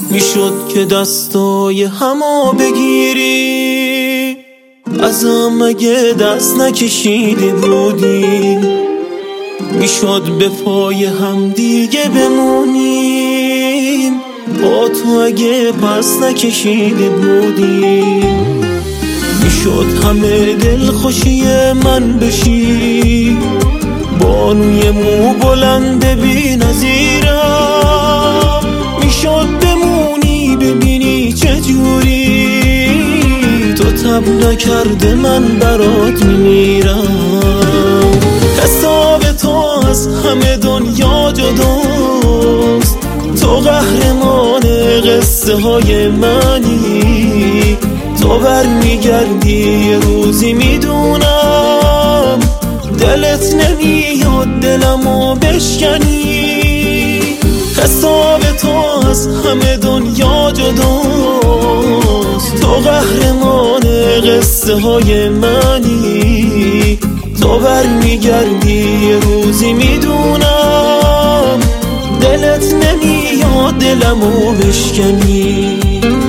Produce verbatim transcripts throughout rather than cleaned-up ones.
میشد که دستای همو بگیری، ازم مگه دست نکشیده بودی؟ میشد به پای هم دیگه بمونیم، با تو اگه پس نکشیده بودی. میشد همه دل خوشی من بشی، بانوی مو بلند بی نظیرم. میشد بمونی ببینی چجوری تو تب نکرده من برات میمیرم. حساب تو از همه دنیا جداست، تو قهرمان قصه های منی. تو برمیگردی یه روزی میدونم، دلت نمیاد دلمو بشکنی. حساب تو از همه دنیا جداست، تو قهرمان قصه های منی. تو برمیگردی یه روزی میدونم، دلت نمیاد دلمو بشکنی.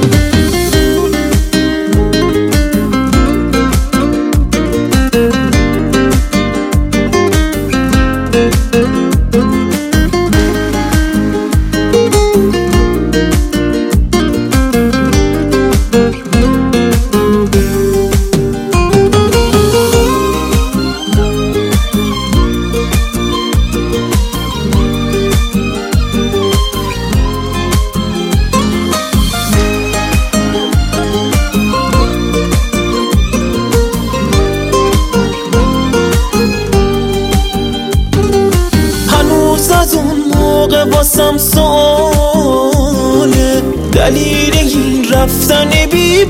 از اون موقع واسم سواله، دلیل این رفتن بی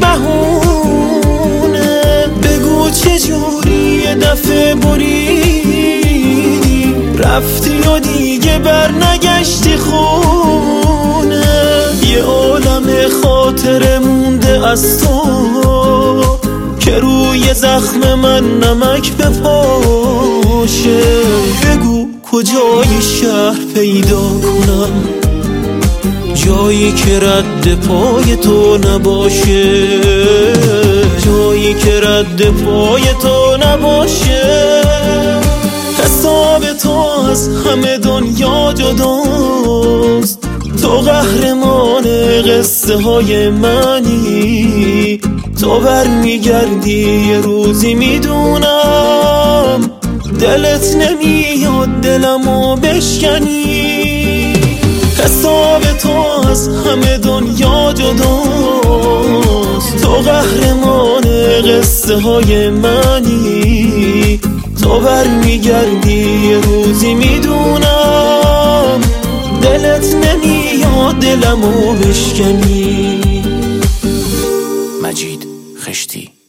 بهونه. بگو چجوری یه دفعه بریدی، رفتی و دیگه بر نگشتی خونه. یه عالم خاطره مونده از تو که روی زخم من نمک بپاشه. بگو کجای شهر پیدا کنم، جایی که رد پای تو نباشه، جایی که رد پای تو نباشه. حساب تو از همه دنیا جداست، تو قهرمان قصه های منی. تو برمیگردی یه روزی میدونم، دلت نمیاد دلمو بشکنی. حساب تو از همه دنیا جداست، تو قهرمان قصه های منی. تو برمیگردی یه روزی میدونم، دلت نمیاد دلمو بشکنی. مجید خشتی.